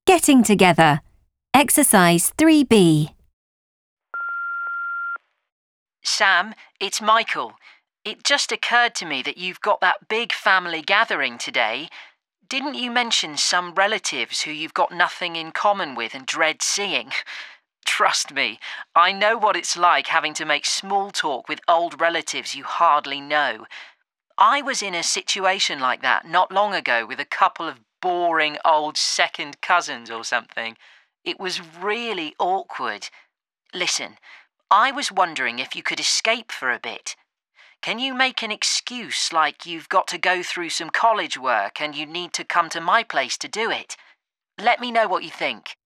Getting together. Exercise 3B. Sam, it's Michael. It just occurred to me that you've got that big family gathering today. Didn't you mention some relatives who you've got nothing in common with and dread seeing? Trust me, I know what it's like having to make small talk with old relatives you hardly know. I was in a situation like that not long ago with a couple of boring old second cousins or something. It was really awkward. Listen, I was wondering if you could escape for a bit. Can you make an excuse like you've got to go through some college work and you need to come to my place to do it? Let me know what you think.